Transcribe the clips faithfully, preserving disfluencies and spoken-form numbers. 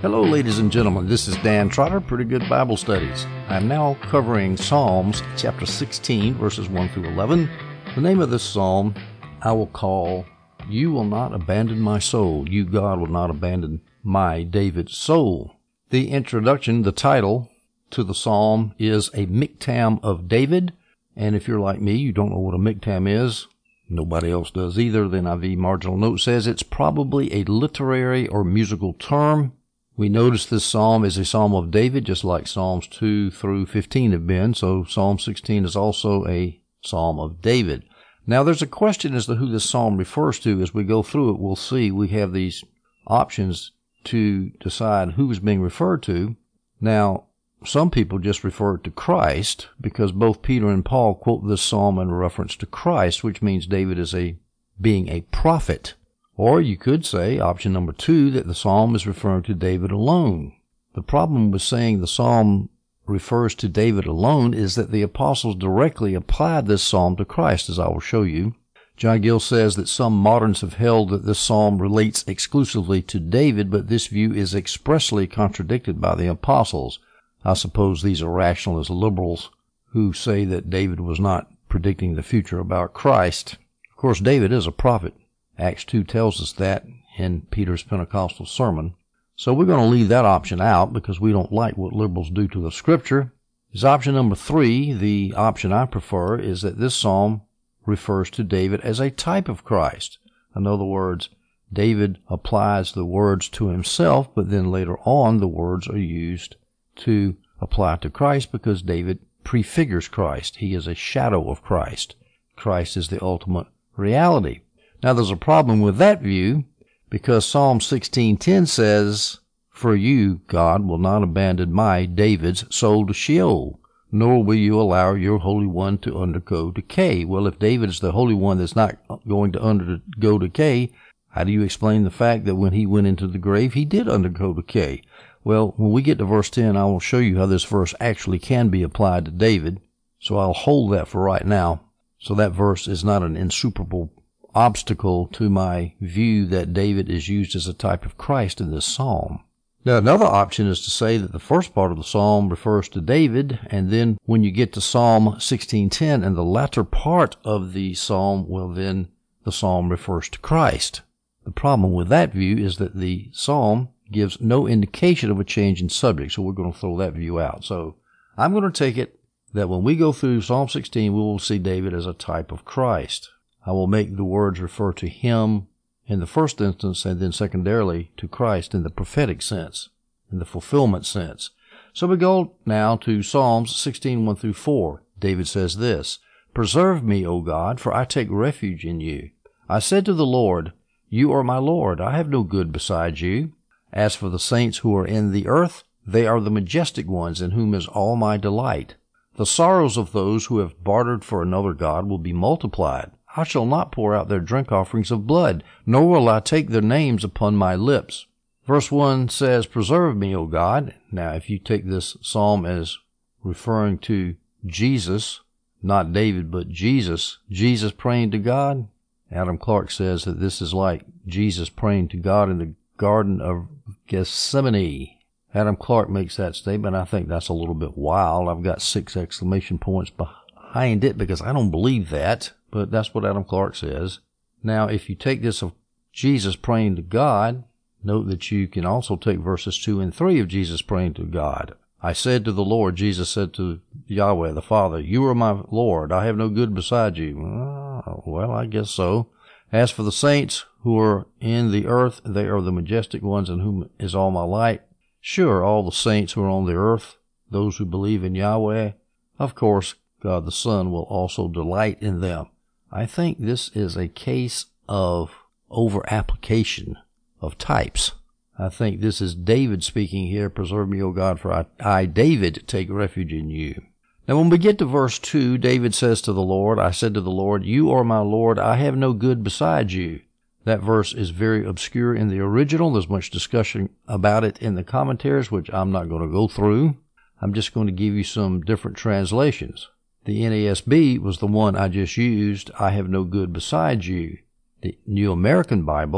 Hello, ladies and gentlemen. This is Dan Trotter, Pretty Good Bible Studies. I'm now covering Psalms chapter sixteen, verses one through eleven. The name of this psalm I will call, You Will Not Abandon My Soul. You, God, will not abandon my David's soul. The introduction, the title to the psalm is a miktam of David. And if you're like me, you don't know what a miktam is. Nobody else does either. The N I V marginal note says it's probably a literary or musical term. We notice this psalm is a psalm of David, just like Psalms two through fifteen have been. So Psalm sixteen is also a psalm of David. Now there's a question as to who this psalm refers to. As we go through it, we'll see we have these options to decide who is being referred to. Now, some people just refer it to Christ because both Peter and Paul quote this psalm in reference to Christ, which means David is a being a prophet. Or you could say, option number two, that the psalm is referring to David alone. The problem with saying the psalm refers to David alone is that the apostles directly applied this psalm to Christ, as I will show you. John Gill says that some moderns have held that this psalm relates exclusively to David, but this view is expressly contradicted by the apostles. I suppose these are rationalist liberals who say that David was not predicting the future about Christ. Of course, David is a prophet. Acts two tells us that in Peter's Pentecostal sermon. So we're going to leave that option out because we don't like what liberals do to the scripture. As option number three, the option I prefer, is that this psalm refers to David as a type of Christ. In other words, David applies the words to himself, but then later on the words are used to apply to Christ because David prefigures Christ. He is a shadow of Christ. Christ is the ultimate reality. Now, there's a problem with that view because Psalm sixteen ten says, For you, God, will not abandon my, David's, soul to Sheol, nor will you allow your Holy One to undergo decay. Well, if David is the Holy One that's not going to undergo decay, how do you explain the fact that when he went into the grave, he did undergo decay? Well, when we get to verse ten, I will show you how this verse actually can be applied to David. So I'll hold that for right now. So that verse is not an insuperable obstacle to my view that David is used as a type of Christ in this psalm. Now, another option is to say that the first part of the psalm refers to David, and then when you get to Psalm sixteen ten and the latter part of the psalm, well, then the psalm refers to Christ. The problem with that view is that the psalm gives no indication of a change in subject, so we're going to throw that view out. So I'm going to take it that when we go through Psalm sixteen, we will see David as a type of Christ. I will make the words refer to him in the first instance and then secondarily to Christ in the prophetic sense, in the fulfillment sense. So we go now to Psalms sixteen, one through four. David says this, Preserve me, O God, for I take refuge in you. I said to the Lord, You are my Lord. I have no good besides you. As for the saints who are in the earth, they are the majestic ones in whom is all my delight. The sorrows of those who have bartered for another God will be multiplied. I shall not pour out their drink offerings of blood, nor will I take their names upon my lips. Verse one says, Preserve me, O God. Now, if you take this psalm as referring to Jesus, not David, but Jesus, Jesus praying to God, Adam Clark says that this is like Jesus praying to God in the Garden of Gethsemane. Adam Clark makes that statement. I think that's a little bit wild. I've got six exclamation points behind it because I don't believe that. But that's what Adam Clark says. Now, if you take this of Jesus praying to God, note that you can also take verses two and three of Jesus praying to God. I said to the Lord, Jesus said to Yahweh the Father, You are my Lord. I have no good beside you. Oh, well, I guess so. As for the saints who are in the earth, they are the majestic ones in whom is all my light. Sure, all the saints who are on the earth, those who believe in Yahweh, of course, God the Son will also delight in them. I think this is a case of over-application of types. I think this is David speaking here, Preserve me, O God, for I, I, David, take refuge in you. Now, when we get to verse two, David says to the Lord, I said to the Lord, You are my Lord, I have no good besides you. That verse is very obscure in the original. There's much discussion about it in the commentaries, which I'm not going to go through. I'm just going to give you some different translations. The N A S B was the one I just used, I have no good besides you. The New American Bible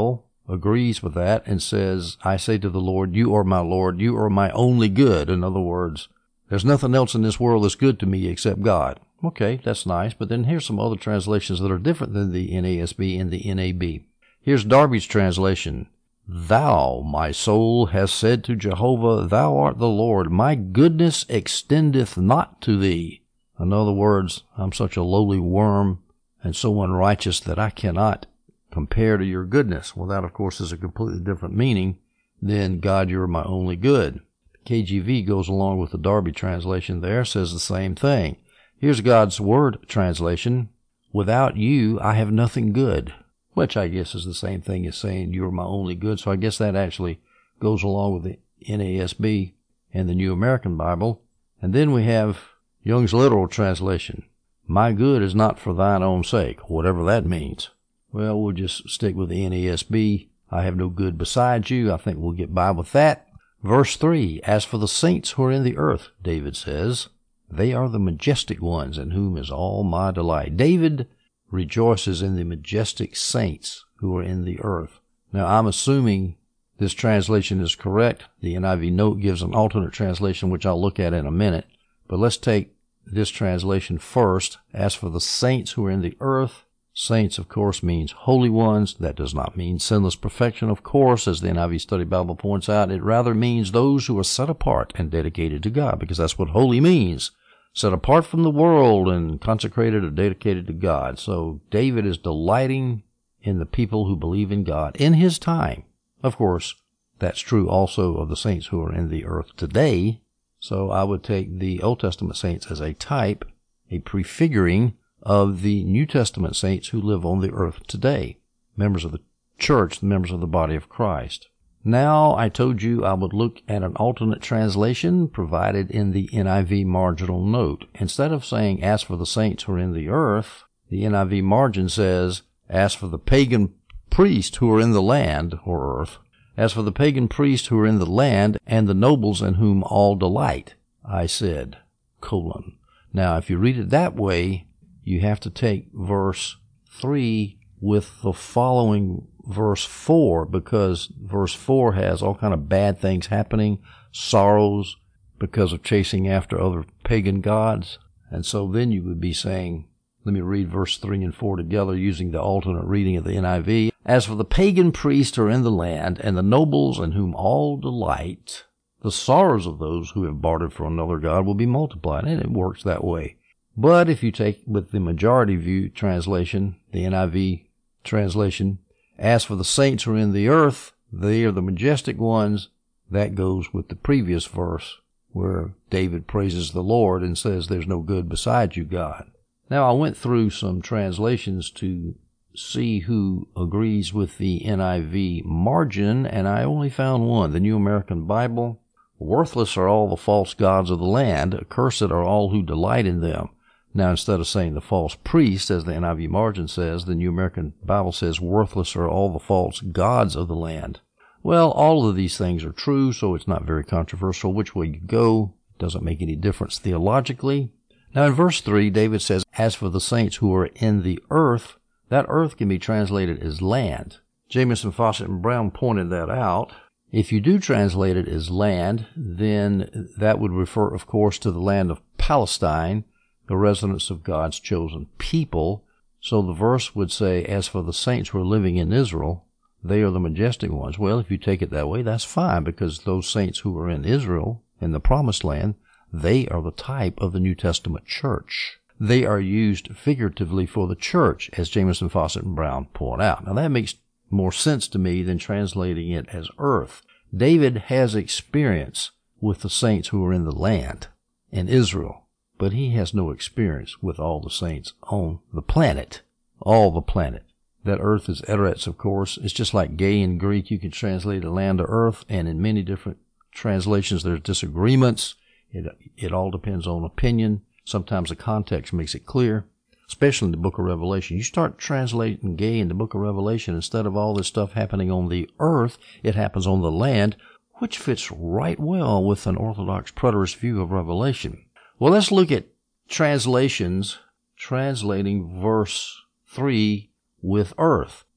agrees with that and says, I say to the Lord, you are my Lord, you are my only good. In other words, there's nothing else in this world that's good to me except God. Okay, that's nice, but then here's some other translations that are different than the N A S B and the N A B. Here's Darby's translation. Thou, my soul, hast said to Jehovah, thou art the Lord. My goodness extendeth not to thee. In other words, I'm such a lowly worm and so unrighteous that I cannot compare to your goodness. Well, that, of course, is a completely different meaning than God, you're my only good. K J V goes along with the Darby translation there, says the same thing. Here's God's Word translation. Without you, I have nothing good. Which I guess is the same thing as saying you're my only good. So I guess that actually goes along with the N A S B and the New American Bible. And then we have Young's literal translation. My good is not for thine own sake, whatever that means. Well, we'll just stick with the N A S B. I have no good beside you. I think we'll get by with that. Verse three, as for the saints who are in the earth, David says, they are the majestic ones in whom is all my delight. David rejoices in the majestic saints who are in the earth. Now, I'm assuming this translation is correct. The N I V note gives an alternate translation, which I'll look at in a minute. But let's take this translation first. As for the saints who are in the earth, saints, of course, means holy ones. That does not mean sinless perfection, of course, as the N I V Study Bible points out. It rather means those who are set apart and dedicated to God, because that's what holy means. Set apart from the world and consecrated or dedicated to God. So David is delighting in the people who believe in God in his time. Of course, that's true also of the saints who are in the earth today. So I would take the Old Testament saints as a type, a prefiguring of the New Testament saints who live on the earth today, members of the church, members of the body of Christ. Now, I told you I would look at an alternate translation provided in the N I V marginal note. Instead of saying, as for the saints who are in the earth, the N I V margin says, as for the pagan priests who are in the land, or earth, as for the pagan priests who are in the land, and the nobles in whom all delight, I said, colon. Now, if you read it that way, you have to take verse three with the following verse four, because verse four has all kind of bad things happening, sorrows because of chasing after other pagan gods. And so then you would be saying, let me read verse three and four together using the alternate reading of the N I V. As for the pagan priests who are in the land, and the nobles in whom all delight, the sorrows of those who have bartered for another god will be multiplied. And it works that way. But if you take with the majority view translation, the N I V translation, as for the saints who are in the earth, they are the majestic ones, that goes with the previous verse where David praises the Lord and says, there's no good beside you, God. Now, I went through some translations to see who agrees with the N I V margin, and I only found one, the New American Bible. Worthless are all the false gods of the land, accursed are all who delight in them. Now, instead of saying the false priest, as the N I V margin says, the New American Bible says, worthless are all the false gods of the land. Well, all of these things are true, so it's not very controversial which way you go. It doesn't make any difference theologically. Now, in verse three, David says, as for the saints who are in the earth, that earth can be translated as land. Jamieson, Fawcett, and Brown pointed that out. If you do translate it as land, then that would refer, of course, to the land of Palestine, the residence of God's chosen people. So the verse would say, as for the saints who are living in Israel, they are the majestic ones. Well, if you take it that way, that's fine, because those saints who are in Israel, in the promised land, they are the type of the New Testament church. They are used figuratively for the church, as Jamieson, Fawcett, and Brown point out. Now, that makes more sense to me than translating it as earth. David has experience with the saints who are in the land, in Israel. But he has no experience with all the saints on the planet. All the planet. That earth is Eretz, of course. It's just like gay in Greek. You can translate a land or earth, and in many different translations there's disagreements. It, it all depends on opinion. Sometimes the context makes it clear, especially in the book of Revelation. You start translating gay in the book of Revelation, instead of all this stuff happening on the earth, it happens on the land, which fits right well with an Orthodox preterist view of Revelation. Well, let's look at translations translating verse three with earth.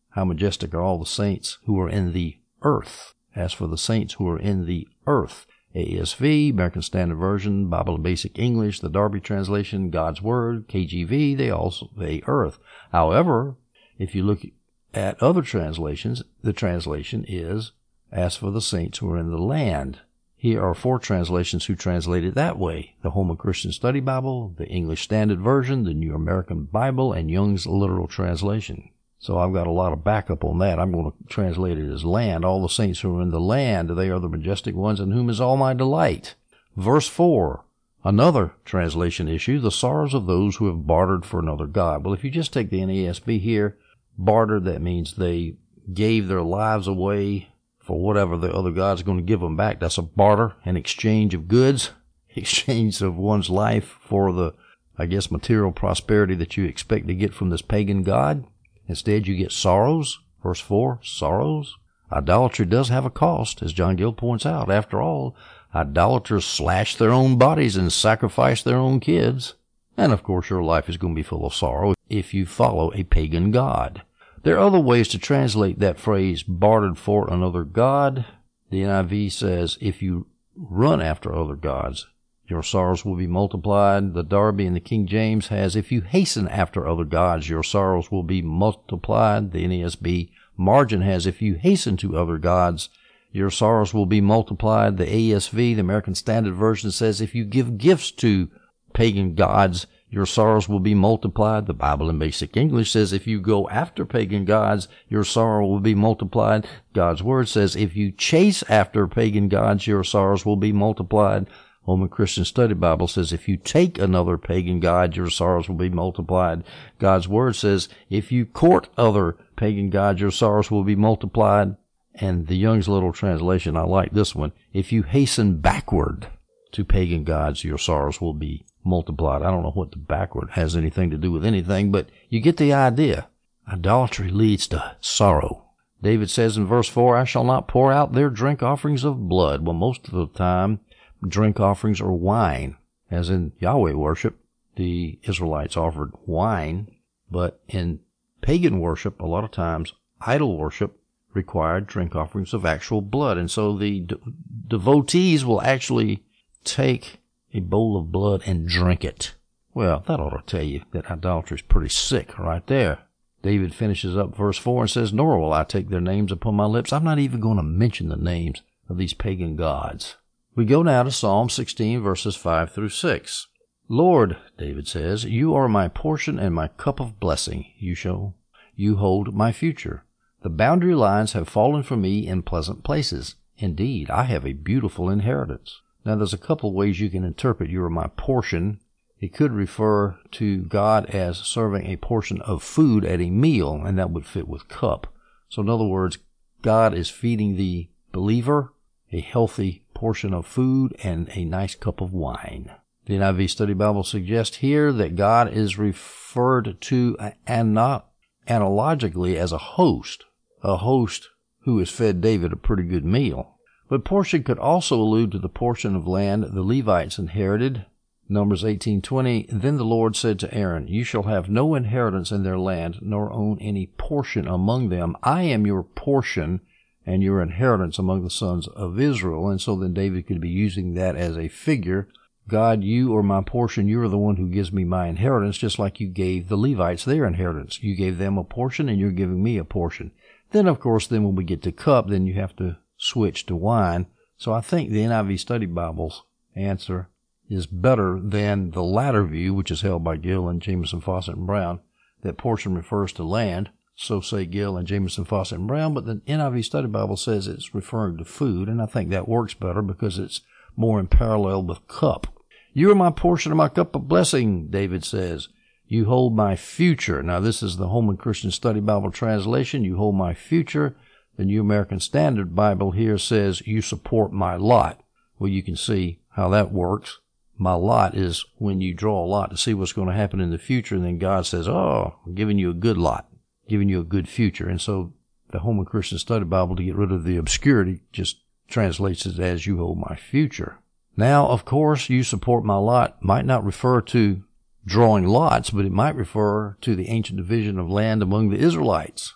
how majestic are all the saints who are in the earth. As for the saints who are in the earth. A S V, American Standard Version, Bible in Basic English, the Darby Translation, God's Word, K J V, they also say earth. However, if you look at other translations, the translation is, as for the saints who are in the land. Here are four translations who translate it that way. The Holman Christian Study Bible, the English Standard Version, the New American Bible, and Young's Literal Translation. So I've got a lot of backup on that. I'm going to translate it as land. All the saints who are in the land, they are the majestic ones in whom is all my delight. Verse four, another translation issue, the sorrows of those who have bartered for another God. Well, if you just take the N A S B here, bartered, that means they gave their lives away for whatever the other God's going to give them back. That's a barter, an exchange of goods, exchange of one's life for the, I guess, material prosperity that you expect to get from this pagan God. Instead, you get sorrows. Verse four, sorrows. Idolatry does have a cost, as John Gill points out. After all, idolaters slash their own bodies and sacrifice their own kids. And of course, your life is going to be full of sorrow if you follow a pagan god. There are other ways to translate that phrase, bartered for another god. The N I V says, if you run after other gods, your sorrows will be multiplied. The Darby and the King James has, if you hasten after other gods, your sorrows will be multiplied. The N A S B margin has, if you hasten to other gods, your sorrows will be multiplied. The A S V, the American Standard Version, says, if you give gifts to pagan gods, your sorrows will be multiplied. The Bible in Basic English says, if you go after pagan gods, your sorrow will be multiplied. God's Word says, if you chase after pagan gods, your sorrows will be multiplied. Holman Christian Study Bible says, if you take another pagan god, your sorrows will be multiplied. God's Word says, if you court other pagan gods, your sorrows will be multiplied. And the Young's Literal Translation, I like this one, if you hasten backward to pagan gods, your sorrows will be multiplied. I don't know what the backward has anything to do with anything, but you get the idea. Idolatry leads to sorrow. David says in verse four, I shall not pour out their drink offerings of blood. Well, most of the time, drink offerings are wine. As in Yahweh worship, the Israelites offered wine, but in pagan worship, a lot of times, idol worship required drink offerings of actual blood. And so the de- devotees will actually take a bowl of blood and drink it. Well, that ought to tell you that idolatry is pretty sick right there. David finishes up verse four and says, nor will I take their names upon my lips. I'm not even going to mention the names of these pagan gods. We go now to Psalm sixteen, verses five through six. Lord, David says, you are my portion and my cup of blessing. You shall, you hold my future. The boundary lines have fallen for me in pleasant places. Indeed, I have a beautiful inheritance. Now, there's a couple ways you can interpret you are my portion. It could refer to God as serving a portion of food at a meal, and that would fit with cup. So in other words, God is feeding the believer a healthy portion of food and a nice cup of wine. The N I V Study Bible suggests here that God is referred to ana- analogically as a host, a host who has fed David a pretty good meal. But portion could also allude to the portion of land the Levites inherited. Numbers eighteen twenty, then the Lord said to Aaron, you shall have no inheritance in their land, nor own any portion among them. I am your portion and your inheritance among the sons of Israel. And so then David could be using that as a figure. God, you are my portion. You are the one who gives me my inheritance, just like you gave the Levites their inheritance. You gave them a portion, and you're giving me a portion. Then, of course, then when we get to cup, then you have to switch to wine. So I think the N I V Study Bible's answer is better than the latter view, which is held by Gill and Jamieson, Fausset, and Brown, that portion refers to land. So say Gill and Jamieson, Fausset, and Brown, but the N I V Study Bible says it's referring to food, and I think that works better because it's more in parallel with cup. You are my portion of my cup of blessing, David says. You hold my future. Now, this is the Holman Christian Study Bible translation. You hold my future. The New American Standard Bible here says, you support my lot. Well, you can see how that works. My lot is when you draw a lot to see what's going to happen in the future, and then God says, oh, I'm giving you a good lot, giving you a good future. And so the Holman Christian Study Bible, to get rid of the obscurity, just translates it as you hold my future. Now, of course, you support my lot might not refer to drawing lots, but it might refer to the ancient division of land among the Israelites,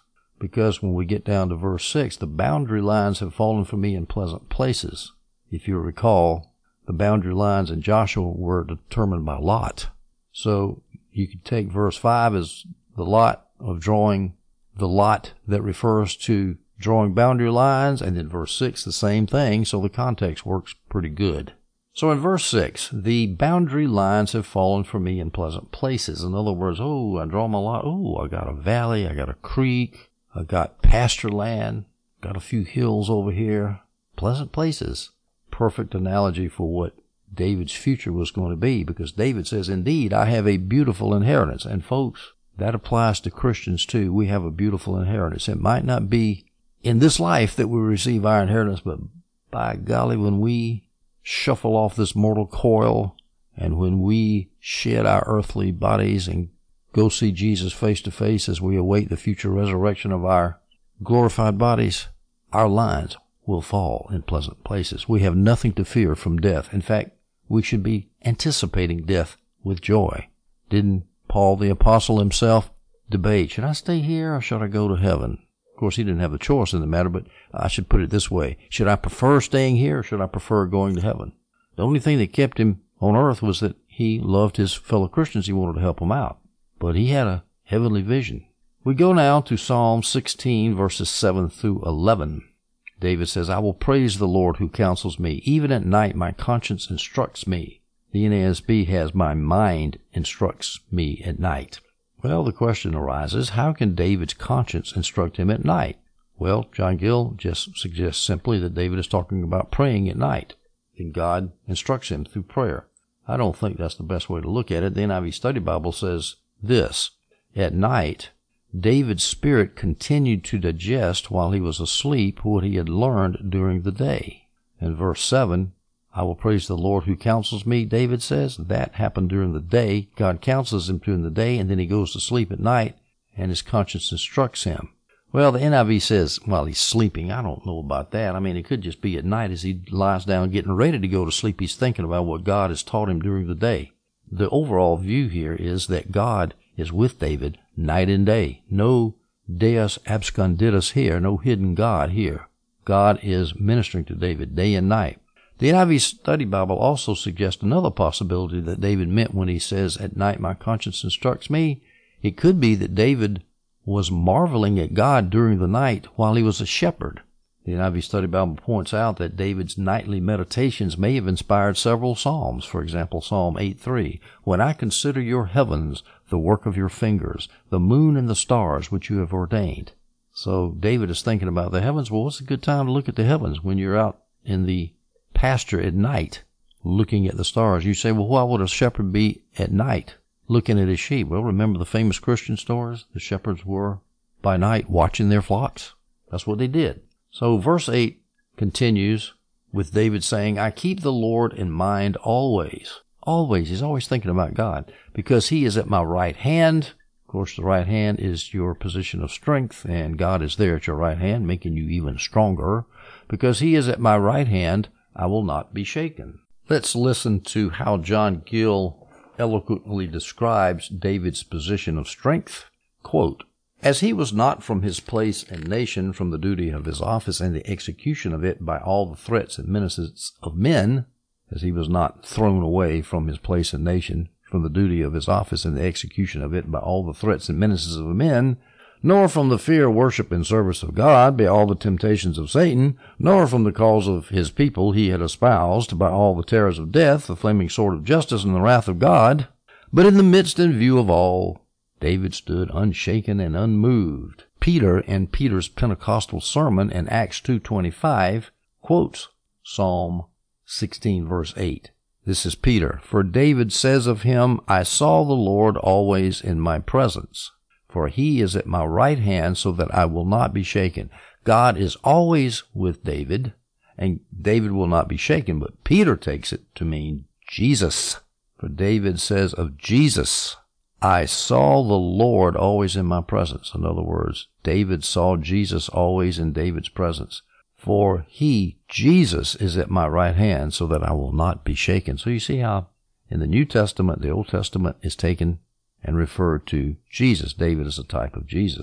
because when we get down to verse six, the boundary lines have fallen for me in pleasant places. If you recall, the boundary lines in Joshua were determined by lot. So you could take verse five as the lot of drawing, the lot that refers to drawing boundary lines, and then verse six, the same thing, so the context works pretty good. So in verse six, the boundary lines have fallen for me in pleasant places. In other words, oh, I draw my lot, oh, I got a valley, I got a creek, I got pasture land, got a few hills over here, pleasant places. Perfect analogy for what David's future was going to be, because David says, indeed, I have a beautiful inheritance. And folks, that applies to Christians too. We have a beautiful inheritance. It might not be in this life that we receive our inheritance, but by golly, when we shuffle off this mortal coil and when we shed our earthly bodies and go see Jesus face to face as we await the future resurrection of our glorified bodies, our lines will fall in pleasant places. We have nothing to fear from death. In fact, we should be anticipating death with joy. Didn't Paul the apostle himself debate, should I stay here or should I go to heaven? Of course, he didn't have a choice in the matter, but I should put it this way. Should I prefer staying here or should I prefer going to heaven? The only thing that kept him on earth was that he loved his fellow Christians. He wanted to help them out. But he had a heavenly vision. We go now to Psalm sixteen, verses seven through eleven. David says, I will praise the Lord who counsels me. Even at night my conscience instructs me. The N A S B has my mind instructs me at night. Well, the question arises, how can David's conscience instruct him at night? Well, John Gill just suggests simply that David is talking about praying at night, and God instructs him through prayer. I don't think that's the best way to look at it. The N I V Study Bible says this, at night, David's spirit continued to digest while he was asleep what he had learned during the day. In verse seven, I will praise the Lord who counsels me, David says. That happened during the day. God counsels him during the day, and then he goes to sleep at night, and his conscience instructs him. Well, the N I V says while he's sleeping. I don't know about that. I mean, it could just be at night as he lies down getting ready to go to sleep. He's thinking about what God has taught him during the day. The overall view here is that God is with David night and day. No Deus absconditus here, no hidden God here. God is ministering to David day and night. The N I V Study Bible also suggests another possibility that David meant when he says, at night my conscience instructs me. It could be that David was marveling at God during the night while he was a shepherd. The N I V Study Bible points out that David's nightly meditations may have inspired several psalms. For example, Psalm eight three, when I consider your heavens, the work of your fingers, the moon and the stars which you have ordained. So David is thinking about the heavens. Well, what's a good time to look at the heavens? When you're out in the pasture at night looking at the stars. You say, well, why would a shepherd be at night looking at his sheep? Well, remember the famous Christian stories? The shepherds were by night watching their flocks. That's what they did. So verse eight continues with David saying, I keep the Lord in mind always. Always. He's always thinking about God because he is at my right hand. Of course, the right hand is your position of strength, and God is there at your right hand, making you even stronger. Because he is at my right hand, I will not be shaken. Let's listen to how John Gill eloquently describes David's position of strength. Quote, as he was not from his place and nation, from the duty of his office and the execution of it by all the threats and menaces of men, as he was not thrown away from his place and nation, from the duty of his office and the execution of it by all the threats and menaces of men, nor from the fear, worship, and service of God by all the temptations of Satan, nor from the cause of his people he had espoused by all the terrors of death, the flaming sword of justice, and the wrath of God. But in the midst and view of all, David stood unshaken and unmoved. Peter, in Peter's Pentecostal sermon in Acts two twenty-five, quotes Psalm sixteen, verse eight. This is Peter. For David says of him, I saw the Lord always in my presence. For he is at my right hand so that I will not be shaken. God is always with David, and David will not be shaken. But Peter takes it to mean Jesus. For David says of Jesus, I saw the Lord always in my presence. In other words, David saw Jesus always in David's presence. For he, Jesus, is at my right hand so that I will not be shaken. So you see how in the New Testament, the Old Testament is taken and referred to Jesus. David is a type of Jesus.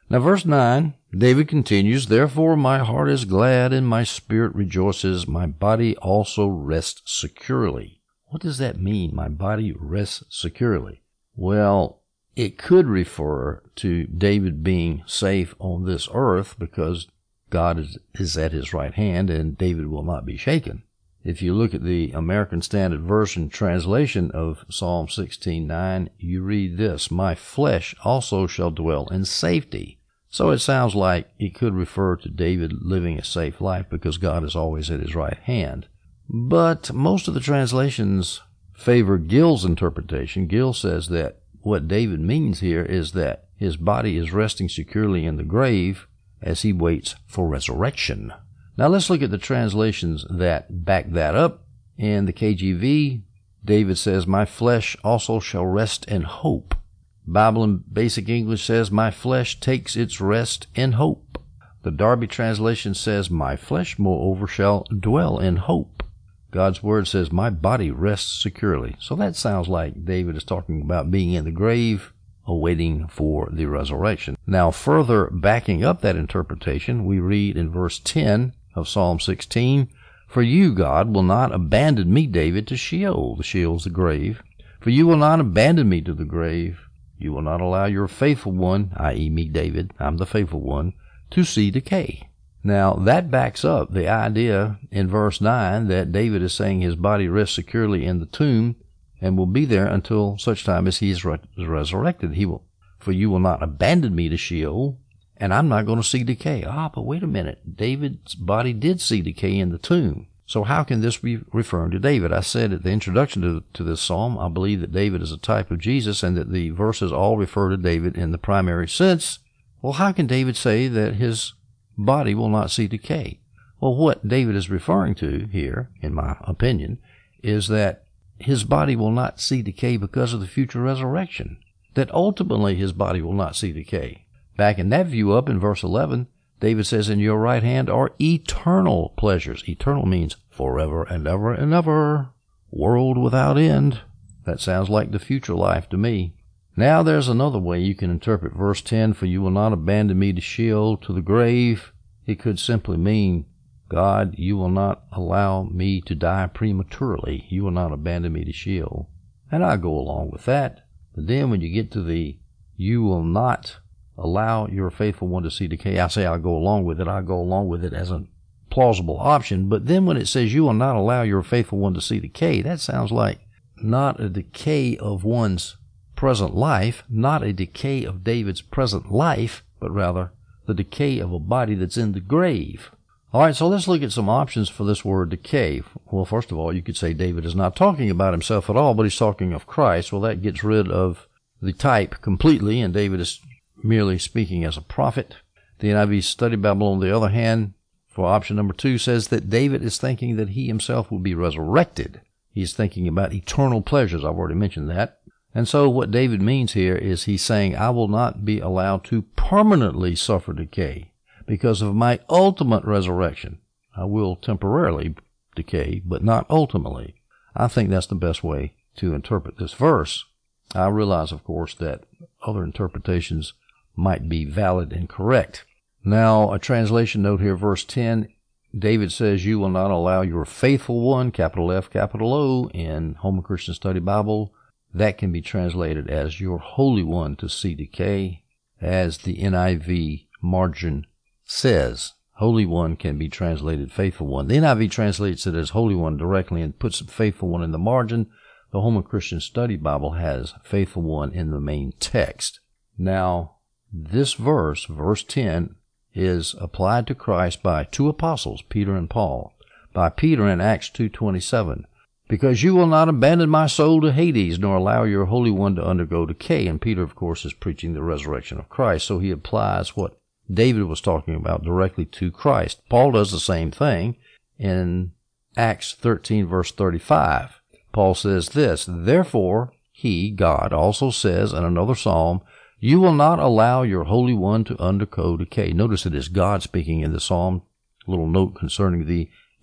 Now, verse nine, David continues, "Therefore my heart is glad and my spirit rejoices. My body also rests securely." What does that mean, my body rests securely? Well, it could refer to David being safe on this earth because God is, is at his right hand and David will not be shaken. If you look at the American Standard Version translation of Psalm sixteen nine, you read this, "My flesh also shall dwell in safety." So it sounds like it could refer to David living a safe life because God is always at his right hand. But most of the translations favor Gill's interpretation. Gill says that what David means here is that his body is resting securely in the grave as he waits for resurrection. Now let's look at the translations that back that up. In the K J V, David says, "My flesh also shall rest in hope." Bible in Basic English says, "My flesh takes its rest in hope." The Darby translation says, "My flesh moreover shall dwell in hope." God's word says, "My body rests securely." So that sounds like David is talking about being in the grave, awaiting for the resurrection. Now, further backing up that interpretation, we read in verse ten of Psalm sixteen, "For you, God, will not abandon me, David, to Sheol." The Sheol is the grave. "For you will not abandon me to the grave. You will not allow your faithful one," that is me, David, I'm the faithful one, "to see decay." Now, that backs up the idea in verse nine that David is saying his body rests securely in the tomb and will be there until such time as he is re- resurrected. He will, "For you will not abandon me to Sheol, and I'm not going to see decay." Ah, but wait a minute. David's body did see decay in the tomb. So how can this be referring to David? I said at the introduction to, to this psalm, I believe that David is a type of Jesus and that the verses all refer to David in the primary sense. Well, how can David say that his body will not see decay? Well, what David is referring to here, in my opinion, is that his body will not see decay because of the future resurrection, that ultimately his body will not see decay. Backing that view up in verse eleven, David says, "In your right hand are eternal pleasures." Eternal means forever and ever and ever, world without end. That sounds like the future life to me. Now there's another way you can interpret verse ten, "For you will not abandon me to Sheol, to the grave." It could simply mean, "God, you will not allow me to die prematurely. You will not abandon me to Sheol." And I go along with that. But then when you get to the, "You will not allow your faithful one to see decay," I say I'll go along with it. I'll go along with it as a plausible option. But then when it says, "You will not allow your faithful one to see decay," that sounds like not a decay of one's present life, not a decay of David's present life, but rather the decay of a body that's in the grave. All right, so let's look at some options for this word decay. Well, first of all, you could say David is not talking about himself at all, but he's talking of Christ. Well, that gets rid of the type completely, and David is merely speaking as a prophet. The N I V Study Bible, on the other hand, for option number two, says that David is thinking that he himself will be resurrected. He's thinking about eternal pleasures. I've already mentioned that. And so what David means here is he's saying, "I will not be allowed to permanently suffer decay because of my ultimate resurrection. I will temporarily decay, but not ultimately." I think that's the best way to interpret this verse. I realize, of course, that other interpretations might be valid and correct. Now, a translation note here, verse ten, David says, "You will not allow your faithful one," capital F, capital O, in Home Christian Study Bible. That can be translated as "your holy one to see decay," as the N I V margin says. Holy one can be translated faithful one. The N I V translates it as holy one directly and puts faithful one in the margin. The Home Christian Study Bible has faithful one in the main text. Now, this verse, verse ten, is applied to Christ by two apostles, Peter and Paul. By Peter in Acts two twenty-seven, "Because you will not abandon my soul to Hades, nor allow your Holy One to undergo decay." And Peter, of course, is preaching the resurrection of Christ, so he applies what David was talking about directly to Christ. Paul does the same thing in Acts thirteen, verse thirty-five. Paul says this, "Therefore he," God, "also says in another psalm, you will not allow your Holy One to undergo decay." Notice it is God speaking in the psalm. A little note concerning the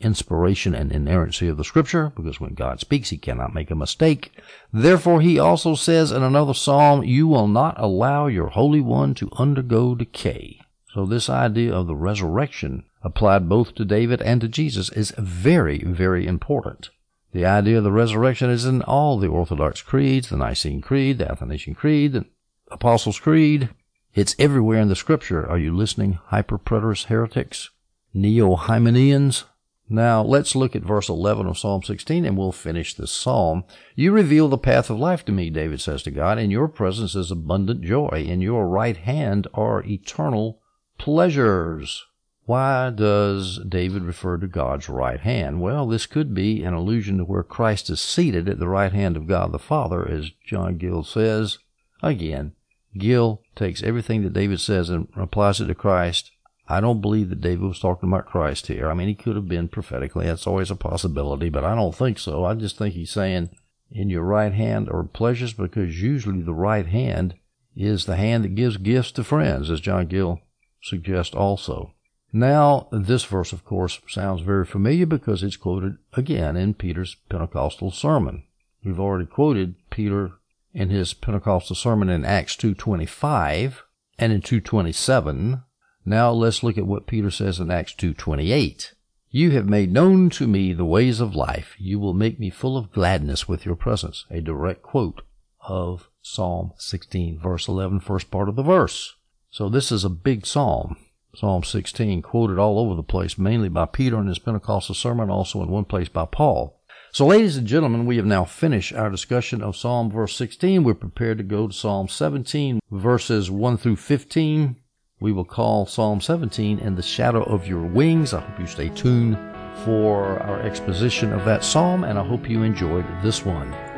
inspiration and inerrancy of the Scripture, because when God speaks, he cannot make a mistake. Therefore, he also says in another psalm, you will not allow your Holy One to undergo decay. So this idea of the resurrection, applied both to David and to Jesus, is very, very important. The idea of the resurrection is in all the Orthodox creeds, the Nicene Creed, the Athanasian Creed, the Apostles' Creed. It's everywhere in the Scripture. Are you listening, hyper-preterist heretics? Neo-Hymeneans? Now, let's look at verse eleven of Psalm sixteen, and we'll finish this psalm. You reveal the path of life to me, David says to God. In your presence is abundant joy. In your right hand are eternal pleasures. Why does David refer to God's right hand? Well, this could be an allusion to where Christ is seated at the right hand of God the Father, as John Gill says. Again, Gill takes everything that David says and applies it to Christ. I don't believe that David was talking about Christ here. I mean, he could have been prophetically. That's always a possibility, but I don't think so. I just think he's saying, in your right hand are pleasures, because usually the right hand is the hand that gives gifts to friends, as John Gill suggests also. Now, this verse, of course, sounds very familiar because it's quoted again in Peter's Pentecostal sermon. We've already quoted Peter in his Pentecostal sermon in Acts two twenty-five and in two twenty-seven. Now let's look at what Peter says in Acts two twenty-eight. You have made known to me the ways of life. You will make me full of gladness with your presence. A direct quote of Psalm sixteen, verse eleven, first part of the verse. So this is a big psalm. Psalm sixteen, quoted all over the place, mainly by Peter in his Pentecostal sermon, also in one place by Paul. So, ladies and gentlemen, we have now finished our discussion of Psalm verse sixteen. We're prepared to go to Psalm seventeen, verses one through fifteen. We will call Psalm seventeen, In the Shadow of Your Wings. I hope you stay tuned for our exposition of that psalm, and I hope you enjoyed this one.